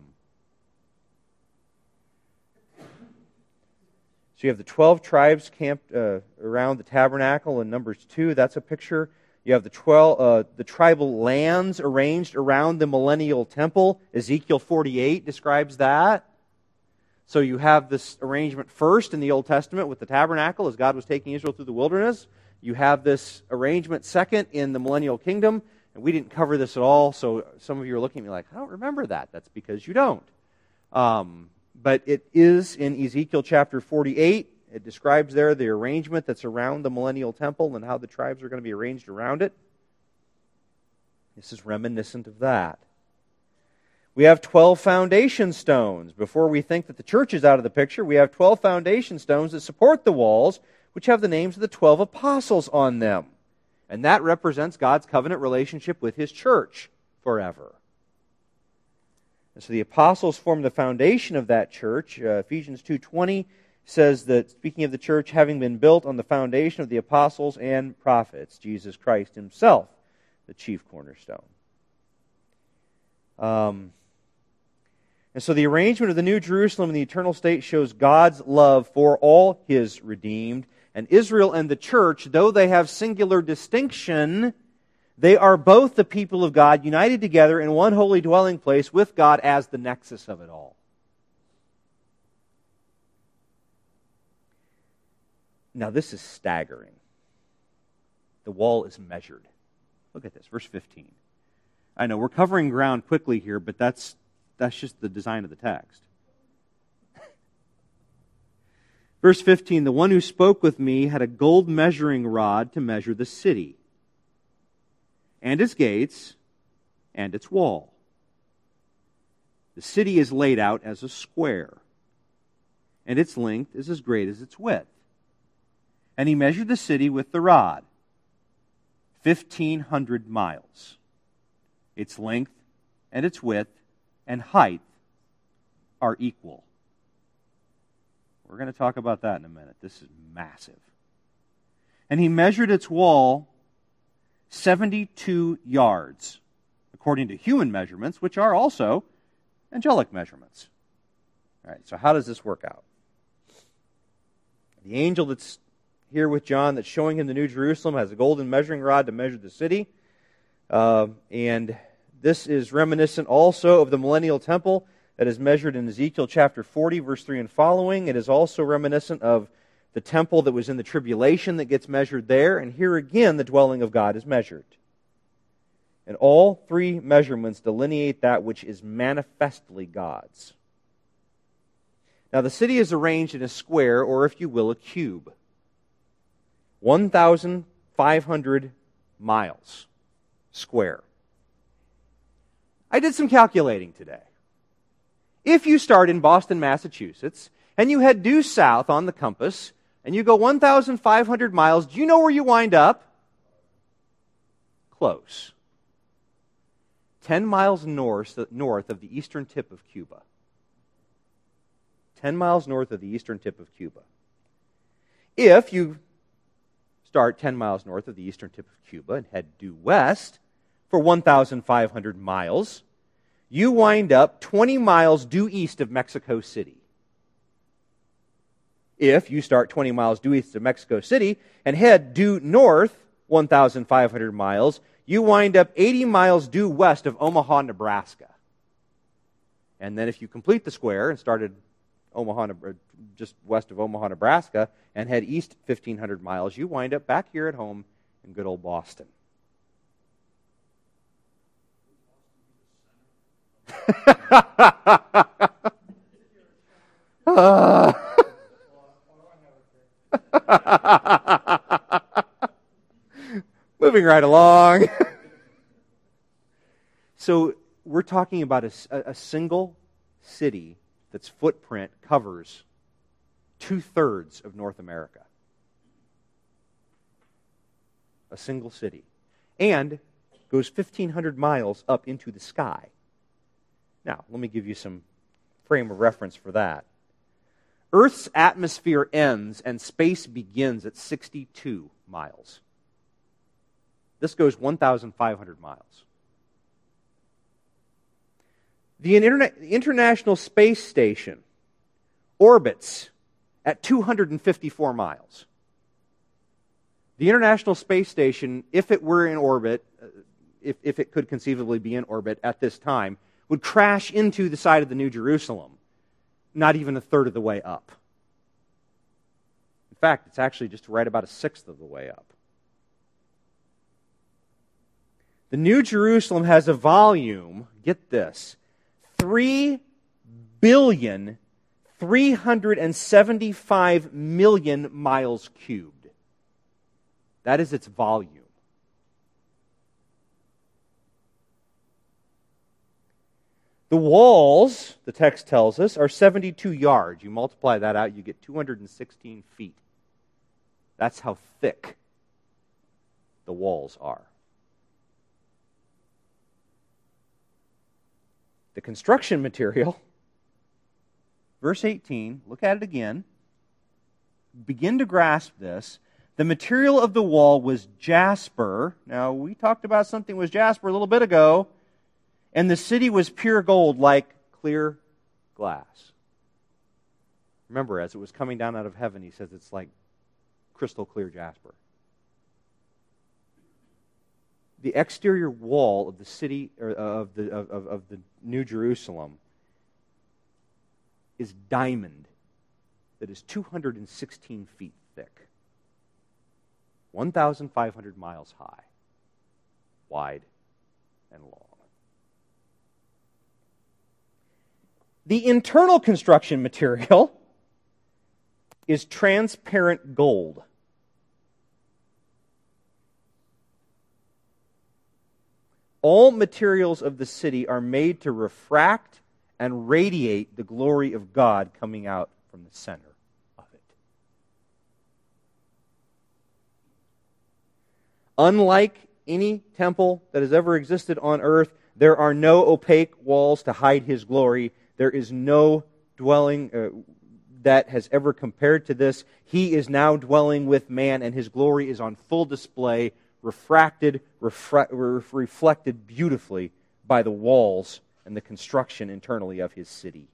Speaker 1: So you have the 12 tribes camped around the tabernacle in Numbers 2. That's a picture. You have the tribal lands arranged around the millennial temple. Ezekiel 48 describes that. So you have this arrangement first in the Old Testament with the tabernacle as God was taking Israel through the wilderness. You have this arrangement second in the millennial kingdom. And we didn't cover this at all, so some of you are looking at me like, I don't remember that. That's because you don't. But it is in Ezekiel chapter 48. It describes there the arrangement that's around the millennial temple and how the tribes are going to be arranged around it. This is reminiscent of that. We have 12 foundation stones. Before we think that the church is out of the picture, we have 12 foundation stones that support the walls, which have the names of the 12 apostles on them. And that represents God's covenant relationship with His church forever. And so the apostles form the foundation of that church. Ephesians 2:20 says that, speaking of the church, having been built on the foundation of the apostles and prophets, Jesus Christ Himself, the chief cornerstone. And so the arrangement of the New Jerusalem in the eternal state shows God's love for all His redeemed. And Israel and the church, though they have singular distinction, they are both the people of God united together in one holy dwelling place with God as the nexus of it all. Now this is staggering. The wall is measured. Look at this, verse 15. I know we're covering ground quickly here, but that's just the design of the text. Verse 15, the one who spoke with me had a gold measuring rod to measure the city, and its gates, and its wall. The city is laid out as a square, and its length is as great as its width. And he measured the city with the rod, 1,500 miles. Its length and its width and height are equal. We're going to talk about that in a minute. This is massive. And he measured its wall 72 yards, according to human measurements, which are also angelic measurements. All right, so how does this work out? The angel that's here with John that's showing him the New Jerusalem has a golden measuring rod to measure the city. And This is reminiscent also of the millennial temple that is measured in Ezekiel chapter 40, verse 3 and following. It is also reminiscent of the temple that was in the tribulation that gets measured there. And here again, the dwelling of God is measured. And all three measurements delineate that which is manifestly God's. Now, the city is arranged in a square, or if you will, a cube. 1,500 miles square. I did some calculating today. If you start in Boston, Massachusetts, and you head due south on the compass, and you go 1,500 miles, do you know where you wind up? Close. 10 miles north of the eastern tip of Cuba. 10 miles north of the eastern tip of Cuba. If you start 10 miles north of the eastern tip of Cuba and head due west for 1,500 miles, you wind up 20 miles due east of Mexico City. If you start 20 miles due east of Mexico City and head due north 1,500 miles, you wind up 80 miles due west of Omaha, Nebraska. And then if you complete the square and started just west of Omaha, Nebraska, and head east 1,500 miles, you wind up back here at home in good old Boston. Moving right along. So we're talking about a single city that's footprint covers 2/3 of North America. A single city. And goes 1,500 miles up into the sky. Now, let me give you some frame of reference for that. Earth's atmosphere ends and space begins at 62 miles. This goes 1,500 miles. The International Space Station orbits at 254 miles. The International Space Station, if it were in orbit, if it could conceivably be in orbit at this time, would crash into the side of the New Jerusalem, not even a third of the way up. In fact, it's actually just right about a sixth of the way up. The New Jerusalem has a volume, get this, 3,375,000,000 miles cubed. That is its volume. The walls, the text tells us, are 72 yards. You multiply that out, you get 216 feet. That's how thick the walls are. The construction material, verse 18, look at it again. Begin to grasp this. The material of the wall was jasper. Now, we talked about something was jasper a little bit ago. And the city was pure gold, like clear glass. Remember, as it was coming down out of heaven, he says it's like crystal clear jasper. The exterior wall of the city, or of the New Jerusalem, is diamond that is 216 feet thick, 1,500 miles high, wide and long. The internal construction material is transparent gold. All materials of the city are made to refract and radiate the glory of God coming out from the center of it. Unlike any temple that has ever existed on earth, there are no opaque walls to hide His glory. There is no dwelling that has ever compared to this. He is now dwelling with man, and His glory is on full display, refracted, reflected beautifully by the walls and the construction internally of His city.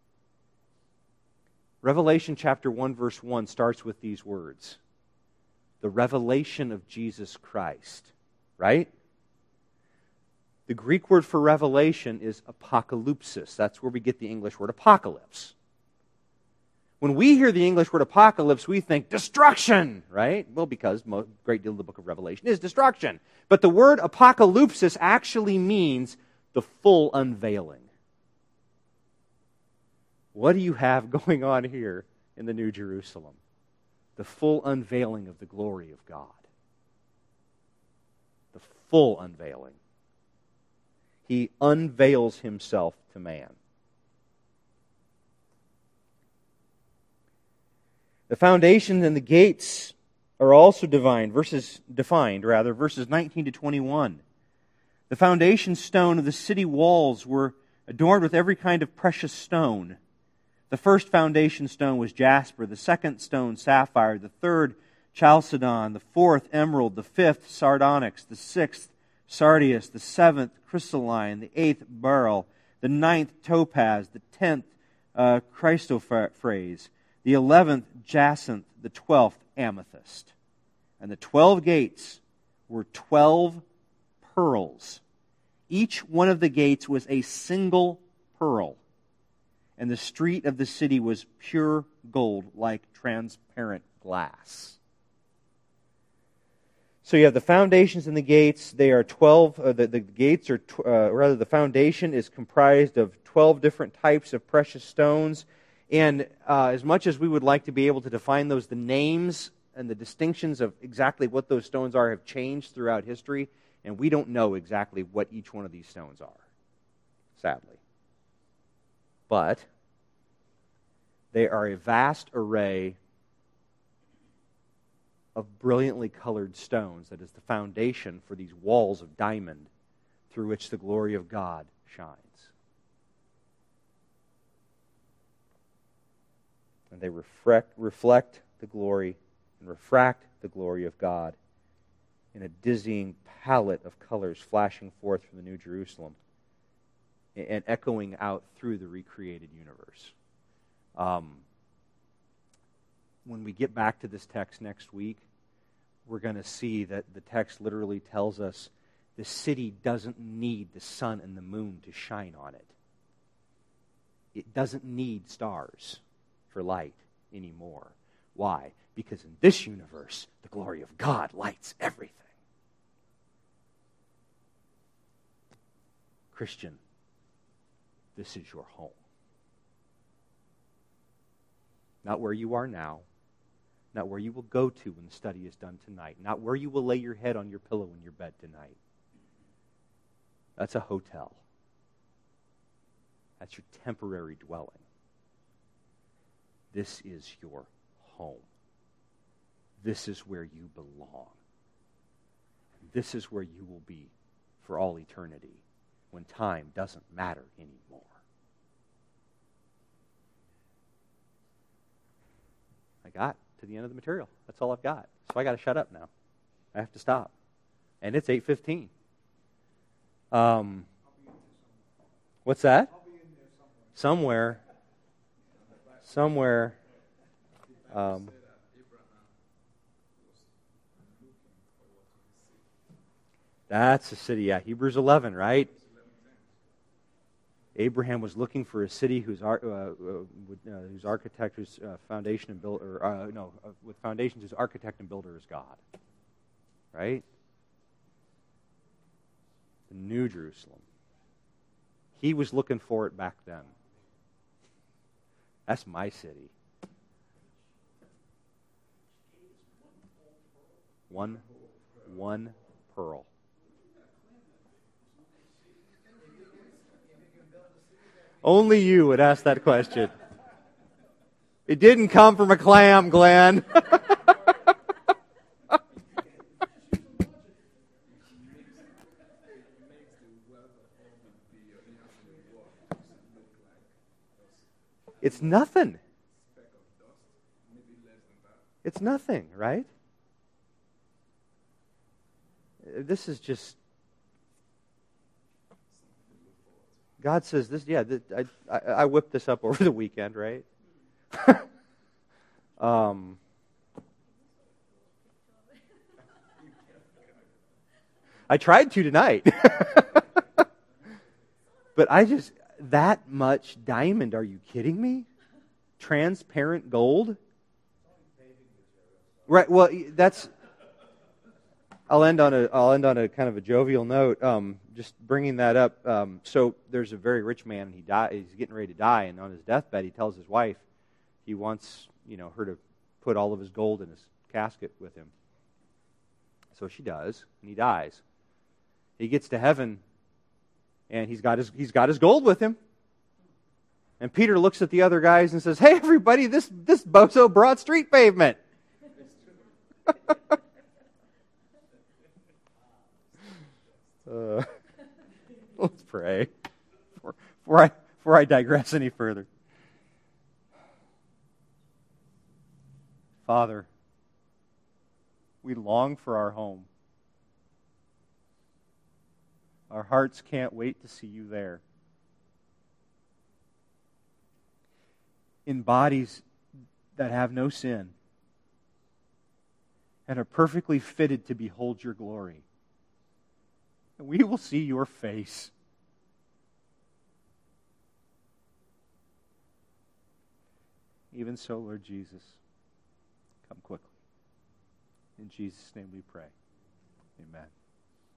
Speaker 1: Revelation chapter 1, verse 1 starts with these words. The revelation of Jesus Christ. Right? The Greek word for revelation is apocalypsis. That's where we get the English word apocalypse. When we hear the English word apocalypse, we think destruction, right? Well, because a great deal of the book of Revelation is destruction. But the word apocalypsis actually means the full unveiling. What do you have going on here in the New Jerusalem? The full unveiling of the glory of God. The full unveiling. He unveils himself to man. The foundation and the gates are also verses 19 to 21. The foundation stone of the city walls were adorned with every kind of precious stone. The first foundation stone was jasper, the second stone sapphire, the third chalcedon, the fourth emerald, the fifth sardonyx, the sixth sardius, the seventh chrysoline, the eighth beryl, the ninth topaz, the 10th chrysoprase, the 11th jacinth, the 12th amethyst. And the 12 gates were 12 pearls. Each one of the gates was a single pearl. And the street of the city was pure gold, like transparent glass. So you have the foundations and the gates. They are 12. The gates are, the foundation is comprised of 12 different types of precious stones. And as much as we would like to be able to define those, the names and the distinctions of exactly what those stones are have changed throughout history, and we don't know exactly what each one of these stones are, sadly. But they are a vast array of brilliantly colored stones that is the foundation for these walls of diamond through which the glory of God shines. And they reflect the glory and refract the glory of God in a dizzying palette of colors flashing forth from the New Jerusalem and echoing out through the recreated universe. When we get back to this text next week, we're going to see that the text literally tells us the city doesn't need the sun and the moon to shine on it. It doesn't need stars for light anymore. Why? Because in this universe, the glory of God lights everything. Christian, this is your home. Not where you are now, not where you will go to when the study is done tonight, not where you will lay your head on your pillow in your bed tonight. That's a hotel. That's your temporary dwelling. This is your home. This is where you belong. This is where you will be for all eternity when time doesn't matter anymore. I got to the end of the material. That's all I've got. So I got to shut up now. I have to stop. And it's 8:15. What's that? Somewhere. That's the city, yeah. Hebrews 11, right? Abraham was looking for a city whose architect, whose foundation and builder, with foundations, whose architect and builder is God, right? The New Jerusalem. He was looking for it back then. That's my city. One pearl. Only you would ask that question. It didn't come from a clam, Glenn. It's nothing. It's nothing, right? This is just... God says this, I whipped this up over the weekend, right? I tried to tonight. But that much diamond, are you kidding me? Transparent gold? Right, well, I'll end on a kind of a jovial note. Just bringing that up. So there's a very rich man, and he's getting ready to die, and on his deathbed, he tells his wife he wants her to put all of his gold in his casket with him. So she does, and he dies. He gets to heaven, and he's got his gold with him. And Peter looks at the other guys and says, "Hey, everybody, this bozo brought street pavement." Let's pray before I digress any further. Father, we long for our home. Our hearts can't wait to see you there. In bodies that have no sin and are perfectly fitted to behold your glory. And we will see your face. Even so, Lord Jesus, come quickly. In Jesus' name we pray. Amen.